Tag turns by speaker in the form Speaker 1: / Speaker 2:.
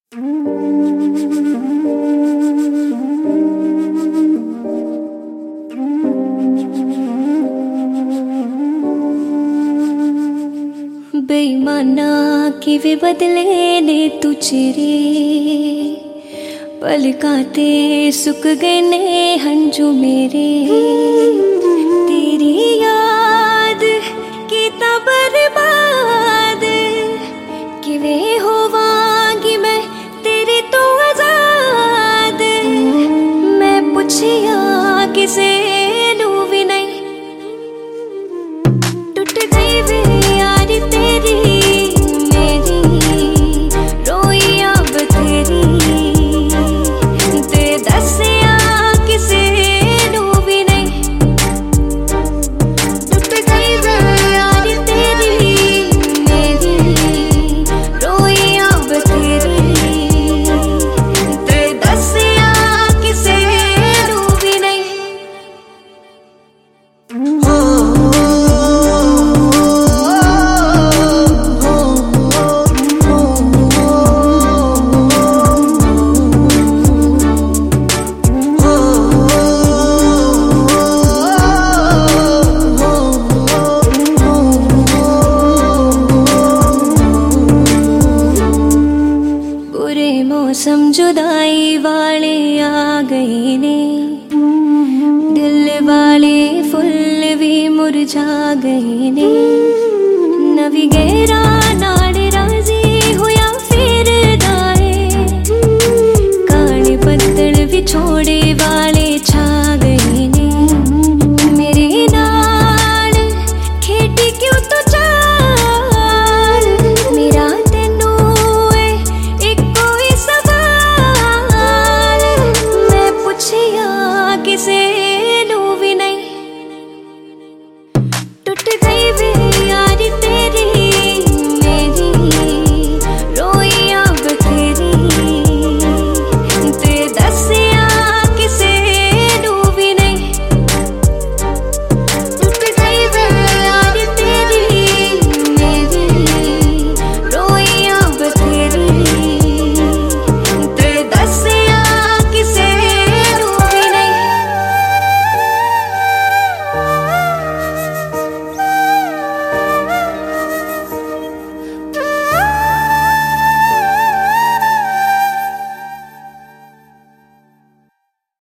Speaker 1: बेईमाना कि वे बदले ने तू चेहरे, पलकाते सुख गए ने हंजू मेरे। तेरी याद की बर्बाद कि वे होवांगी मैं तेरी तो आजाद। मैं पुछिया किसे नू भी नहीं, टूट गई वे यारी तेरी मेरी, रोई अब तेरी ते दसिया किसे नू भी नहीं। टूट गई वे यारी तेरी मेरी, रोई अब तेरी ते दसिया किसे नू भी नहीं। बुरे मौसम जुदाई वाले आ गए ने, दिल वाले फुल भी मुरझा गए ने। नवी गहरा ना